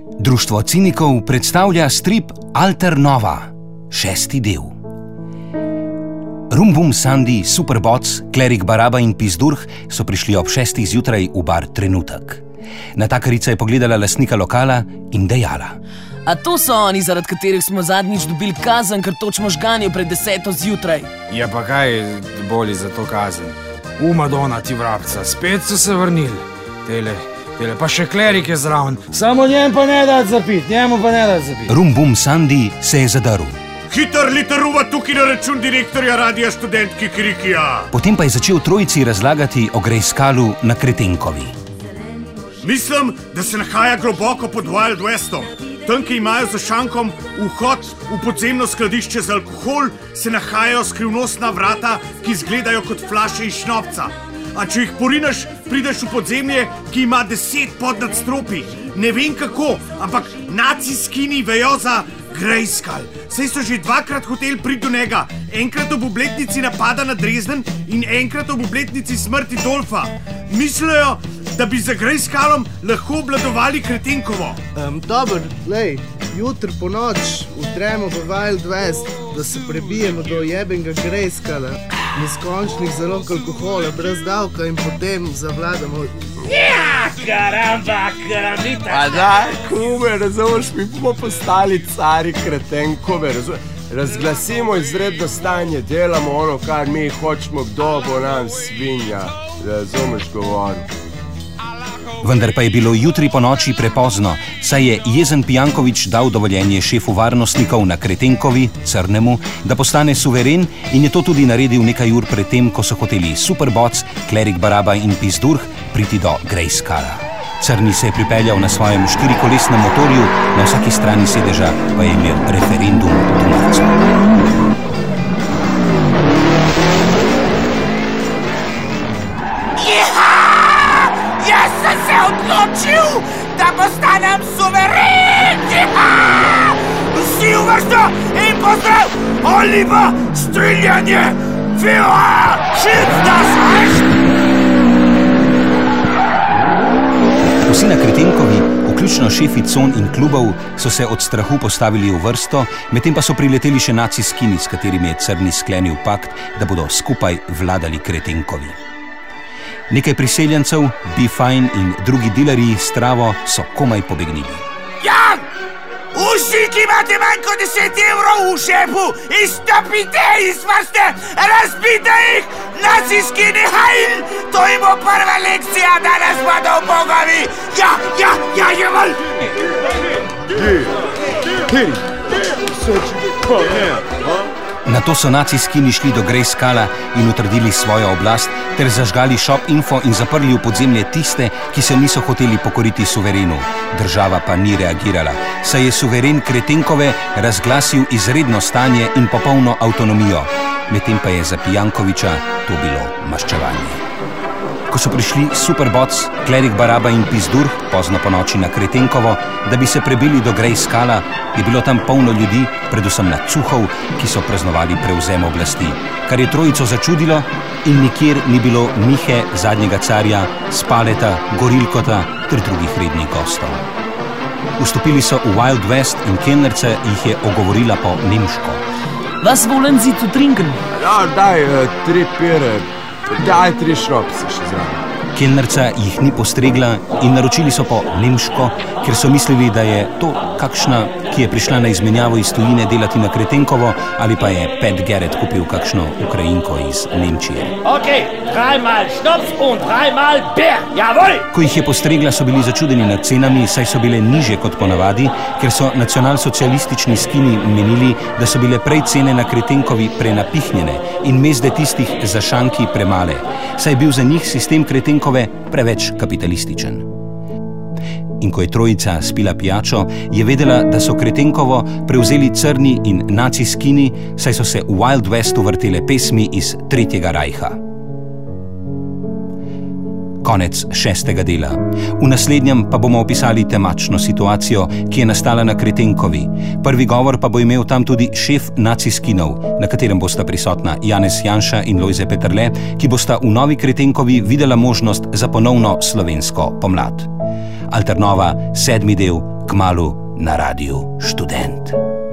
Društvo cinikov predstavlja strip Alternova, 6. del. Rumbum Sandi, Superboc, Klerik Baraba in Pizdurh so prišli ob 6. zjutraj v bar Trenutek. Natakarica je pogledala lastnika lokala in dejala: A to so oni, zaradi katerih smo zadnjič dobili kazen, ker točimo žganjo pred 10. zjutraj. Ja pa kaj boli za to kazen? Madonna ti vrabca, spet so se vrnili. Tele pa še Klerik je zraven. Samo njemu pa ne dati zapiti. Rumbum Sandi se je zadrl. Hiter literuva tukaj na račun direktorja Radia študentki Krikija. Potem pa je začel trojici razlagati o Grejskalu na Kretenkovi. Mislim, da se nahaja globoko pod Wild Westom. Tam, ki imajo za šankom vhod v podzemno skladišče za alkohol, se nahajajo skrivnostna vrata, ki izgledajo kot flaše iz šnopca. A če jih porineš, prideš v podzemlje, ki ima 10 podnadstropij. Ne vem kako, ampak naciskini vejo za Grejskal. Saj so že 2-krat hoteli priti do njega. Enkrat ob obletnici napada na Dresden in enkrat ob obletnici smrti Dolfa. Mislijo, da bi za Grejskalom lahko obladovali Kretenkovo. Dober, lej, jutri po noč utremo v Wild West, da se prebijemo do jebenga Grejskala, neskončnih zalog alkohola, brez davka in potem zavladamo. Ja, karambita. A daj, kume, razumeš, mi bomo postali cari Kretenkove, razglasimo izredno stanje, delamo ono, kar mi hočemo, kdo bo nam svinja, razumeš govoru. Vendar pa je bilo jutri po noči prepozno, saj je jezen Pijanković dal dovoljenje šefu varnostnikov na Kretenkovi, Crnemu, da postane suveren in je to tudi naredil nekaj ur pred tem, ko so hoteli Superboc, Klerik Baraba in Pizdurh priti do Grejskala. Crni se je pripeljal na svojem 4-kolesnem motorju, na vsaki strani sedeža pa je imel referendum domarcev. Jaz sem se odločil, da postanem suveren! Vsi v vrsto in pozdrav! Oliva, streljanje! Viva! Schütz das Recht! Vsi na Kretenkovi, vključno šefi con in klubov, so se od strahu postavili v vrsto, medtem pa so prileteli še naciskini, s katerimi je Crni sklenil pakt, da bodo skupaj vladali Kretenkovi. Nekaj priseljencev, Bifajn in drugi dilerji s travo so komaj pobegnili. Ja! Vsi, ki imate manj kot 10 evrov v šepu, izstopite iz vrste, razbite jih, naciskini hajl! To jim bo prva lekcija, danes bodo v bogovi! Ja, jemal! Nato so naciskini šli do Grejskala in utrdili svojo oblast ter zažgali Shop Info in zaprli v podzemlje tiste, ki se niso hoteli pokoriti suverenu. Država pa ni reagirala, saj je suveren Kretenkove razglasil izredno stanje in popolno avtonomijo. Medtem pa je za Pijankovića to bilo maščevanje. Ko so prišli Superboc, Klerik Baraba in Pizdurh pozno po noči na Kretenkovo, da bi se prebili do Grejskala, je bilo tam polno ljudi, predvsem nacuhov, ki so praznovali prevzem oblasti, kar je trojico začudilo in nikjer ni bilo Mihe, zadnjega carja, Spaleta, Gorilkota ter drugih rednih gostov. Vstopili so v Wild West in Kellnerca jih je ogovorila po nemško. Was wollen Sie zu trinken? Ja, daj 3 pire. Daj 3 šropse še zraven. Kellnerca jih ni postregla in naročili so po nemško, ker so mislili, da je to kakšna, ki je prišla na izmenjavo iz tujine delati na Kretenkovo, ali pa je Pat Garrett kupil kakšno Ukrajinko iz Nemčije. Ok, 3-mal Schnaps und 3-mal Bier, jawohl! Ko jih je postregla, so bili začudeni nad cenami, saj so bile nižje kot ponavadi, ker so nacionalsocialistični skini menili, da so bile prej cene na Kretenkovi prenapihnjene in mezde tistih za šanki premale, saj je bil za njih sistem Kretenkove preveč kapitalističen. In ko je trojica spila pijačo, je vedela, da so Kretenkovo prevzeli Crni in naciskini, saj so se v Wild Westu vrtele pesmi iz Tretjega rajha. Konec 6. dela. V naslednjem pa bomo opisali temačno situacijo, ki je nastala na Kretenkovi. Prvi govor pa bo imel tam tudi šef naciskinov, na katerem bosta prisotna Janez Janša in Lojze Peterle, ki bosta v novi Kretenkovi videla možnost za ponovno slovensko pomlad. Alternova, 7. del, Kmalu na Radiu Študent.